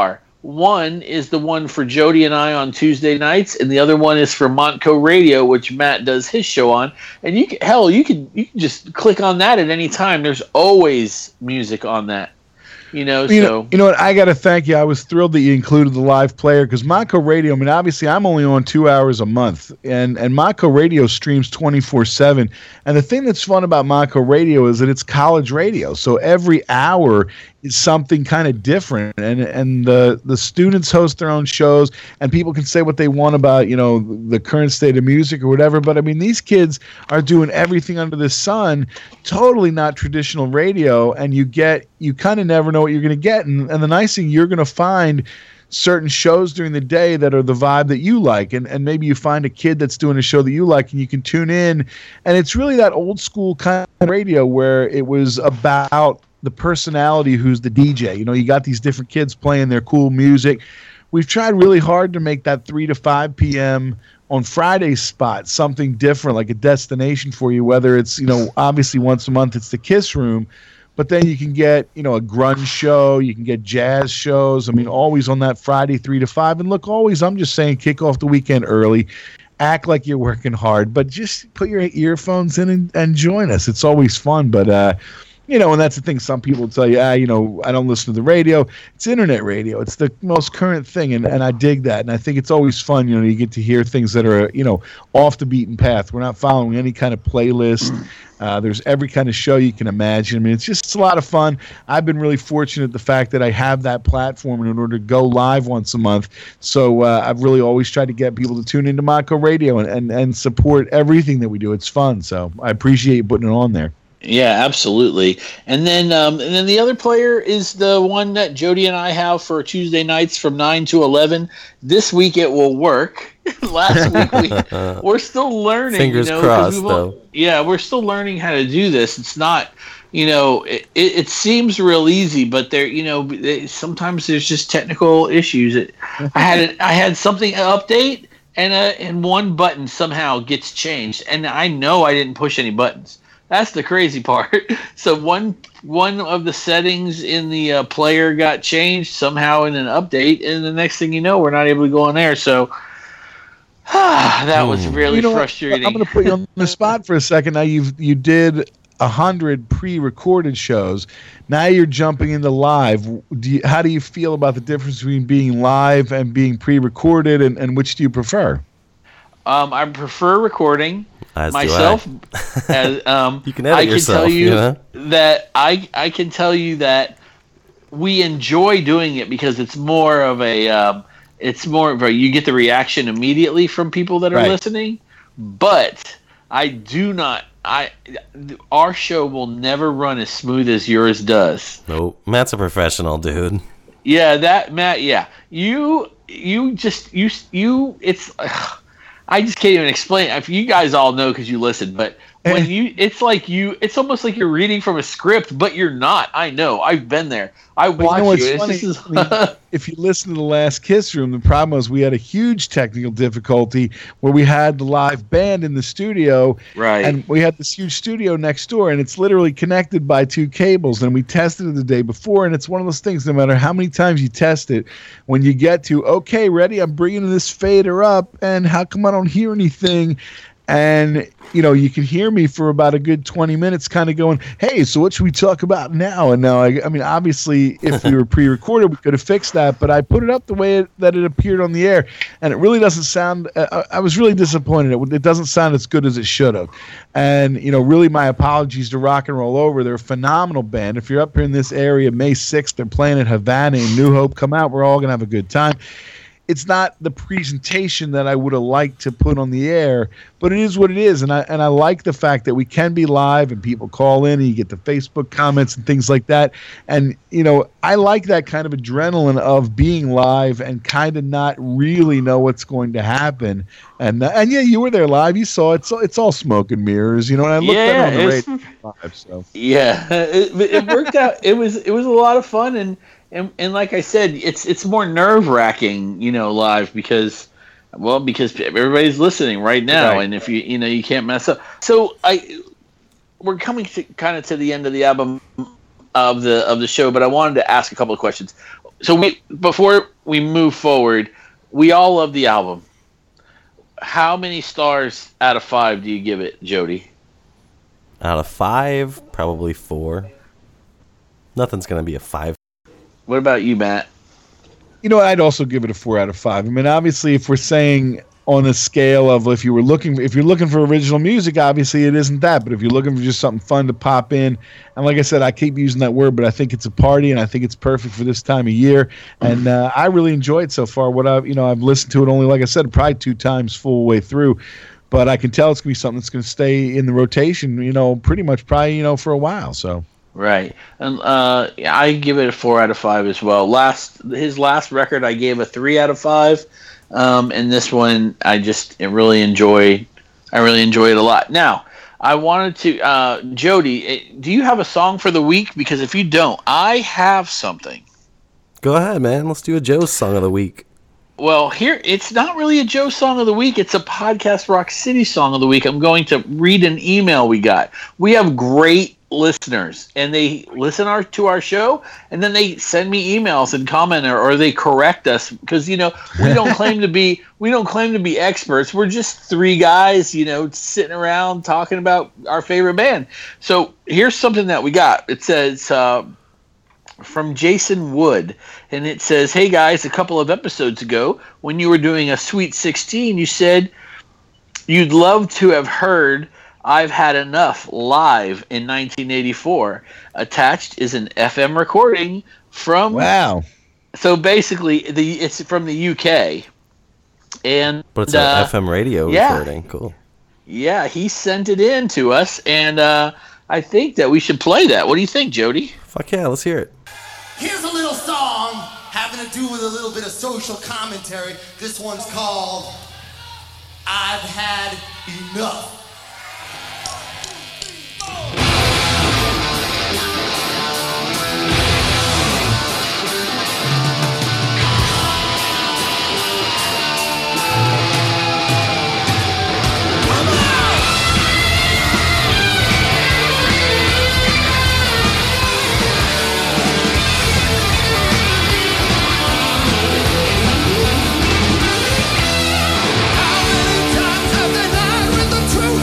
One is the one for Jody and I on Tuesday nights, and the other one is for Montco Radio, which Matt does his show on. And you can just click on that at any time. There's always music on that. You know what? I got to thank you. I was thrilled that you included the live player because Montco Radio, I mean, obviously I'm only on 2 hours a month, and Montco Radio streams 24/7. And the thing that's fun about Montco Radio is that it's college radio. So every hour is something kind of different, and the students host their own shows, and people can say what they want about, the current state of music or whatever. But I mean, these kids are doing everything under the sun, totally not traditional radio, and you kind of never know what you're going to get. And the nice thing, you're going to find certain shows during the day that are the vibe that you like, and maybe you find a kid that's doing a show that you like, and you can tune in. And it's really that old school kind of radio where it was about the personality who's the DJ. You got these different kids playing their cool music. We've tried really hard to make that 3 to 5 p.m. on Friday spot something different, like a destination for you, whether it's, obviously once a month it's the Kiss Room, but then you can get, a grunge show, you can get jazz shows. I mean, always on that Friday 3 to 5. And look, always, I'm just saying, kick off the weekend early. Act like you're working hard, but just put your earphones in and join us. It's always fun, but and that's the thing. Some people tell you, I don't listen to the radio. It's internet radio. It's the most current thing, and I dig that. And I think it's always fun, you get to hear things that are, off the beaten path. We're not following any kind of playlist. There's every kind of show you can imagine. I mean, it's a lot of fun. I've been really fortunate the fact that I have that platform in order to go live once a month. So I've really always tried to get people to tune into Montco Radio and support everything that we do. It's fun. So I appreciate you putting it on there. Yeah, absolutely. And then the other player is the one that Jody and I have for Tuesday nights from 9 to 11. This week it will work. Last week we're still learning. Fingers crossed, though. Yeah, we're still learning how to do this. It's not, it seems real easy, but there, sometimes there's just technical issues. I had something update, and one button somehow gets changed, and I know I didn't push any buttons. That's the crazy part. So one of the settings in the player got changed somehow in an update, and the next thing you know, we're not able to go on there. So that was really frustrating. I'm going to put you on the spot for a second. Now you did 100 pre-recorded shows. Now you're jumping into live. How do you feel about the difference between being live and being pre-recorded, and which do you prefer? I prefer recording. As myself. As, you can edit yourself. I can tell you that we enjoy doing it because it's more of a you get the reaction immediately from people that are listening. But our show will never run as smooth as yours does. Nope. Matt's a professional, dude. Yeah, Matt. Yeah, I just can't even explain. If you guys all know because you listen, but when it's almost like you're reading from a script, but you're not. I know. I've been there. I watch you. If you listen to the last Kiss Room, the problem was we had a huge technical difficulty where we had the live band in the studio, right? And we had this huge studio next door, and it's literally connected by 2 cables. And we tested it the day before, and it's one of those things. No matter how many times you test it, when you get to okay, ready, I'm bringing this fader up, and how come I don't hear anything? And, you can hear me for about a good 20 minutes kind of going, hey, so what should we talk about now? And now, I mean, obviously, if we were pre-recorded, we could have fixed that. But I put it up the way that it appeared on the air. And it really doesn't sound I was really disappointed. It doesn't sound as good as it should have. And, really my apologies to Rock and Roll Over. They're a phenomenal band. If you're up here in this area, May 6th, they're playing at Havana in New Hope. Come out. We're all going to have a good time. It's not the presentation that I would have liked to put on the air, but it is what it is. And I like the fact that we can be live and people call in and you get the Facebook comments and things like that. And, I like that kind of adrenaline of being live and kind of not really know what's going to happen. And yeah, you were there live. You saw it. So it's all smoke and mirrors, and I looked at it on the radio live. So yeah, it worked out. It was a lot of fun. And like I said, it's more nerve-wracking, live because everybody's listening right now, right. And if you can't mess up. So we're coming to kind of to the end of the album of the show, but I wanted to ask a couple of questions. So before we move forward, we all love the album. How many stars out of 5 do you give it, Jody? Out of 5, probably 4. Nothing's gonna be a 5. What about you, Matt? You know, I'd also give it a 4 out of 5. I mean, obviously, if we're saying on a scale of if you're looking for original music, obviously it isn't that. But if you're looking for just something fun to pop in, and like I said, I keep using that word, but I think it's a party, and I think it's perfect for this time of year. And I really enjoy it so far. I've listened to it only, like I said, probably 2 times full way through. But I can tell it's gonna be something that's gonna stay in the rotation, pretty much probably, for a while. So. Right, and I give it a 4 out of 5 as well. His last record, I gave a 3 out of 5, and this one I really enjoy. I really enjoy it a lot. Now, I wanted to, Jody, do you have a song for the week? Because if you don't, I have something. Go ahead, man. Let's do a Joe's song of the week. Well, here it's not really a Joe song of the week. It's a Podcast Rock City song of the week. I'm going to read an email we got. We have great listeners, and they listen to our show, and then they send me emails and comment, or they correct us, because we don't claim to be experts. We're just 3 guys, sitting around talking about our favorite band. So here's something that we got. It says from Jason Wood, and it says, "Hey guys, a couple of episodes ago when you were doing a Sweet 16, you said you'd love to have heard I've Had Enough live in 1984. Attached is an FM recording from..." Wow. So basically, it's from the UK. But it's an FM radio recording. Cool. Yeah, he sent it in to us, and I think that we should play that. What do you think, Jody? Fuck yeah, let's hear it. Here's a little song having to do with a little bit of social commentary. This one's called I've Had Enough. How many times have they lied with the truth?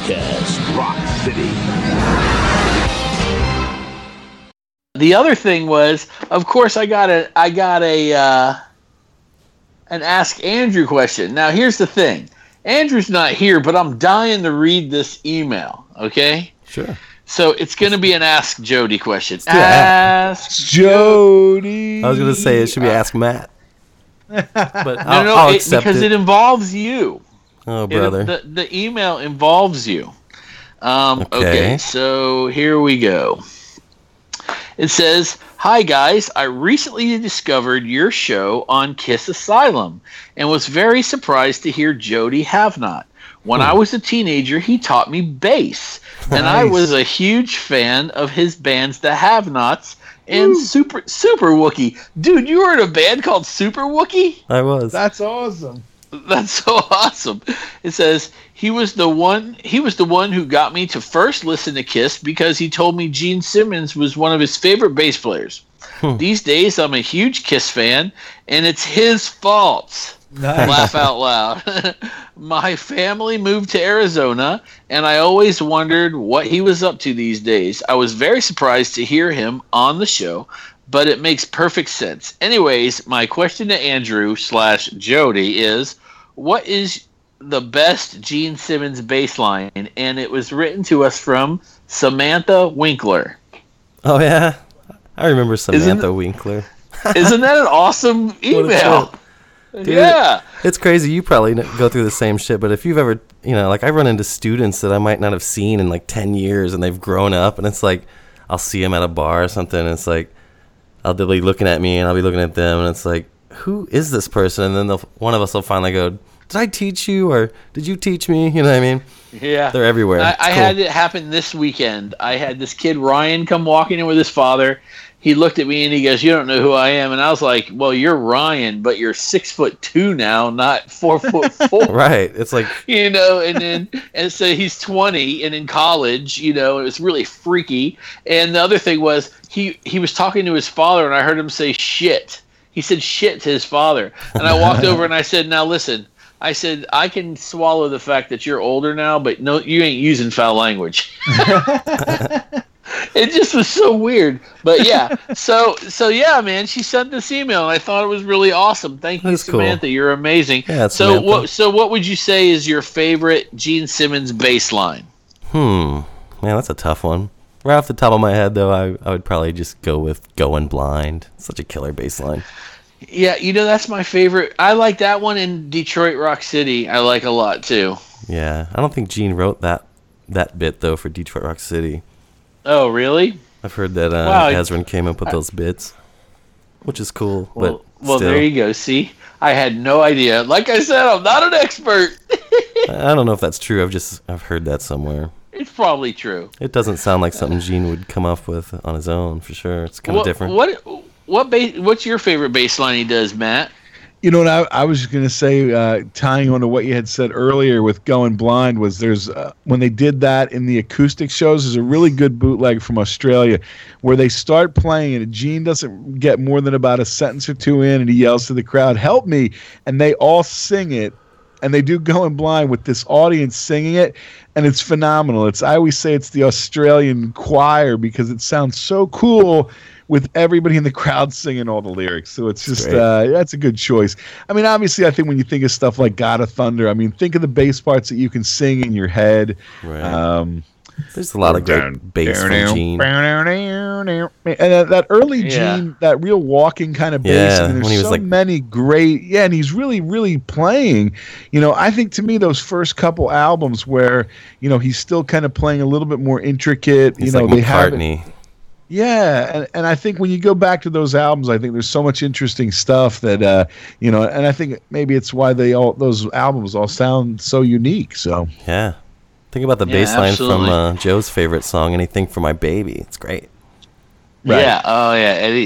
Podcast Rock City. The other thing was, of course, I got an Ask Andrew question. Now, here's the thing. Andrew's not here, but I'm dying to read this email, okay? Sure. So it's going to be an Ask Jody question. do it. Ask Jody. I was going to say it should be Ask Matt. But No, I'll accept because it. it involves you. Oh, brother. The email involves you. Okay, so here we go. It says, "Hi guys, I recently discovered your show on Kiss Asylum and was very surprised to hear Jody Have Not. When I was a teenager, he taught me bass, and I was a huge fan of his bands, The Have Nots and Super Wookie. Dude, you were in a band called Super Wookie? I was. That's awesome. That's so awesome." It says he was the one who got me to first listen to Kiss because he told me Gene Simmons was one of his favorite bass players. These days I'm a huge Kiss fan and it's his fault. Nice. Laugh out loud. My family moved to Arizona and I always wondered what he was up to these days. I was very surprised to hear him on the show, but it makes perfect sense. Anyways, my question to Andrew/Jody is, what is the best Gene Simmons bass line? And it was written to us from Samantha Winkler. Oh, yeah? I remember Samantha Winkler. Isn't that an awesome email? Dude, Yeah. It's crazy. You probably go through the same shit, but if you've ever, like I run into students that I might not have seen in like 10 years and they've grown up, and it's like, I'll see them at a bar or something, and it's like, they'll be looking at me and I'll be looking at them, and it's like, who is this person? And then one of us will finally go, did I teach you, or did you teach me? You know what I mean? Yeah. They're everywhere. I It's cool. had it happen this weekend. I had this kid, Ryan, come walking in with his father. He looked at me and he goes, "You don't know who I am." And I was like, "Well, you're Ryan, but you're 6'2" now, not 4'4". Right. It's like, And so he's 20 and in college, and it was really freaky. And the other thing was he was talking to his father and I heard him say shit. He said shit to his father. And I walked over and I said, "Now listen," I said, "I can swallow the fact that you're older now, but no, you ain't using foul language." It just was so weird. But yeah, so yeah, man, she sent this email and I thought it was really awesome. Thank you, That's cool. Samantha. You're amazing. Yeah, so what would you say is your favorite Gene Simmons bass line? man, that's a tough one. Right off the top of my head, though, I would probably just go with Going Blind. Such a killer bass line. Yeah, that's my favorite. I like that one in Detroit Rock City. I like a lot too. Yeah, I don't think Gene wrote that bit, though, for Detroit Rock City. Oh, really? I've heard that Wow. Ezrin came up with those bits, which is cool. Well, but still, there you go. See, I had no idea. Like I said, I'm not an expert. I don't know if that's true. I've heard that somewhere. It's probably true. It doesn't sound like something Gene would come up with on his own, for sure. It's kind of different. What's your favorite bass line he does, Matt? You know what I was just going to say, tying on to what you had said earlier with Going Blind, was there's when they did that in the acoustic shows, there's a really good bootleg from Australia where they start playing it. And Gene doesn't get more than about a sentence or two in, and he yells to the crowd, "Help me!" And they all sing it, and they do Going Blind with this audience singing it, and it's phenomenal. I always say it's the Australian choir because it sounds so cool with everybody in the crowd singing all the lyrics. So it's just, that's a good choice. I mean, obviously, I think when you think of stuff like God of Thunder, I mean, think of the bass parts that you can sing in your head. Right. There's a lot of great bass from Gene. And that early Gene, that real walking kind of bass. Yeah, I mean, when he there's was so like, many great, and he's really, really playing. I think to me, those first couple albums where, he's still kind of playing a little bit more intricate. He's like they have McCartney. Yeah, and I think when you go back to those albums, I think there's so much interesting stuff that and I think maybe it's why those albums all sound so unique. So Yeah. Think about the bass line from Joe's favorite song, Anything for My Baby. It's great. Right. Yeah. Oh, yeah. Eddie.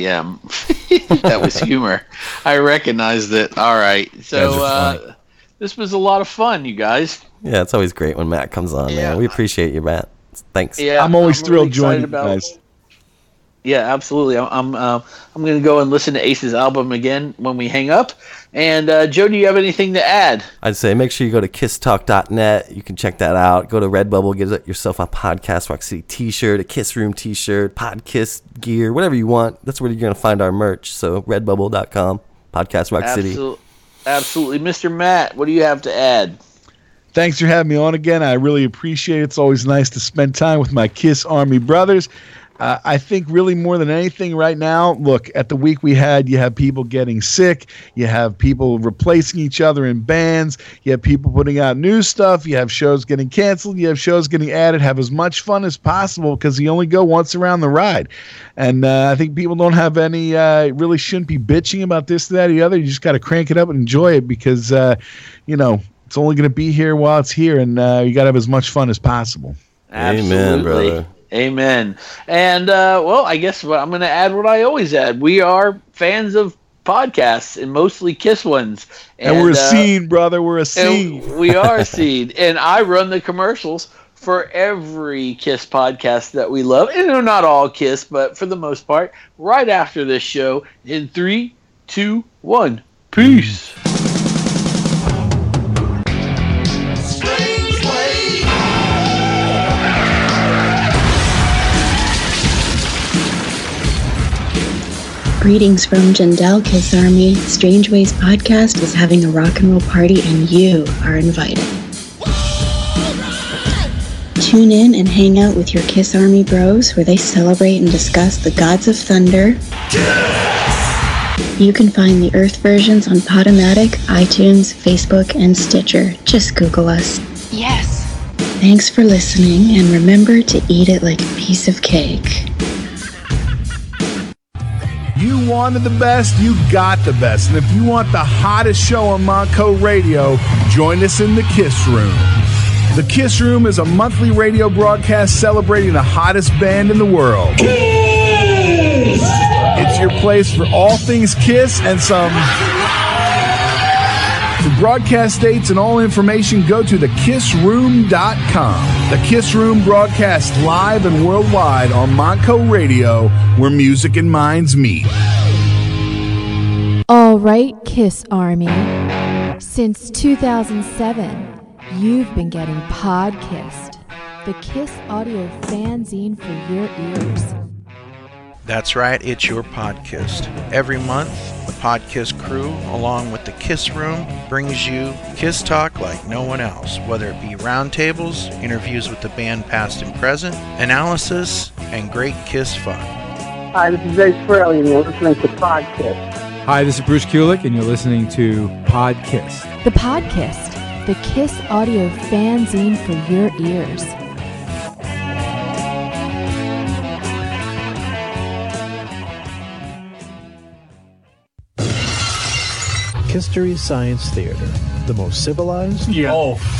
That was humor. I recognized it. All right. So this was a lot of fun, you guys. Yeah, it's always great when Matt comes on, man. We appreciate you, Matt. Thanks. Yeah, I'm always thrilled joining you guys. Yeah, absolutely. I'm going to go and listen to Ace's album again when we hang up. And Joe, do you have anything to add? I'd say make sure you go to kisstalk.net. You can check that out. Go to Redbubble, get yourself a Podcast Rock City t-shirt, a Kiss Room t-shirt, Podkiss gear, whatever you want. That's where you're going to find our merch. So redbubble.com, Podcast Rock City. Absolutely. Mr. Matt, what do you have to add? Thanks for having me on again. I really appreciate it. It's always nice to spend time with my Kiss Army brothers. I think really more than anything right now, look, at the week we had, you have people getting sick. You have people replacing each other in bands. You have people putting out new stuff. You have shows getting canceled. You have shows getting added. Have as much fun as possible because you only go once around the ride. And I think people don't have any, really shouldn't be bitching about this, that, or the other. You just got to crank it up and enjoy it because, it's only going to be here while it's here. And you got to have as much fun as possible. Absolutely. Amen, brother. Amen. And, I guess I'm going to add what I always add. We are fans of podcasts and mostly Kiss ones. And we're a scene, brother. We're a scene. We are a scene. And I run the commercials for every Kiss podcast that we love. And they're not all Kiss, but for the most part, right after this show in 3, 2, 1. Peace. Greetings from Jandel Kiss Army. Strange Ways Podcast is having a rock and roll party and you are invited. Tune in and hang out with your Kiss Army bros where they celebrate and discuss the gods of thunder. You can find the Earth versions on Podomatic, iTunes, Facebook, and Stitcher. Just Google us. Yes. Thanks for listening and remember to eat it like a piece of cake. You wanted the best, you got the best. And if you want the hottest show on Montco Radio, join us in the Kiss Room. The Kiss Room is a monthly radio broadcast celebrating the hottest band in the world. Kiss! It's your place for all things Kiss and some... For broadcast dates and all information, go to thekissroom.com. The Kiss Room broadcasts live and worldwide on Montco Radio, where music and minds meet. All right, Kiss Army. Since 2007, you've been getting Podkissed, the Kiss audio fanzine for your ears. That's right, it's your Podkissed. Every month, the Podkiss crew, along with the Kiss Room, brings you Kiss talk like no one else, whether it be roundtables, interviews with the band past and present, analysis, and great Kiss fun. Hi, this is Ace Frehley, and you're listening to Podkiss. Hi, this is Bruce Kulick, and you're listening to Podkiss. The Podkissed, the Kiss audio fanzine for your ears. History Science Theater, the most civilized. Yeah.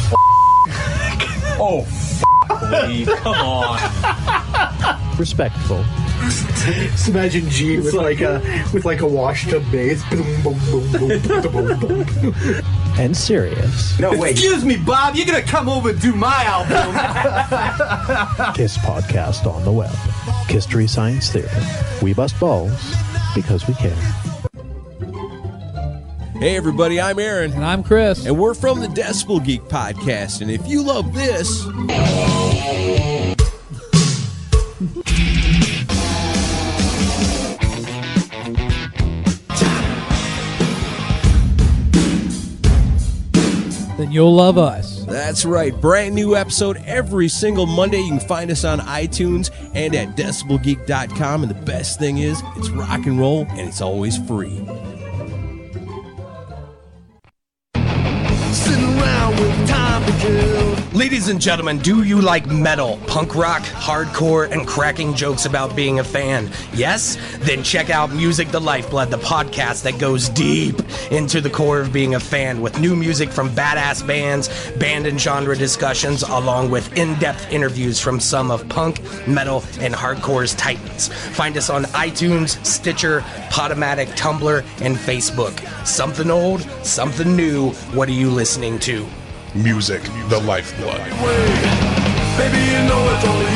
Lee, come on. Respectful. Just imagine Gene with like a washed up bass. Boom, boom, boom, boom, boom, boom, boom. And serious. No, wait. Excuse me, Bob. You're gonna come over and do my album. Kiss podcast on the web. History Science Theater. We bust balls because we care. Hey everybody, I'm Aaron. And I'm Chris. And we're from the Decibel Geek Podcast. And if you love this... then you'll love us. That's right. Brand new episode every single Monday. You can find us on iTunes and at decibelgeek.com. And the best thing is, it's rock and roll and it's always free. Ladies and gentlemen, do you like metal, punk rock, hardcore, and cracking jokes about being a fan? Yes? Then check out Music the Lifeblood, the podcast that goes deep into the core of being a fan with new music from badass bands, band and genre discussions, along with in-depth interviews from some of punk, metal, and hardcore's titans. Find us on iTunes, Stitcher, Podomatic, Tumblr, and Facebook. Something old, something new. What are you listening to? Music, the lifeblood. Baby, you know it's only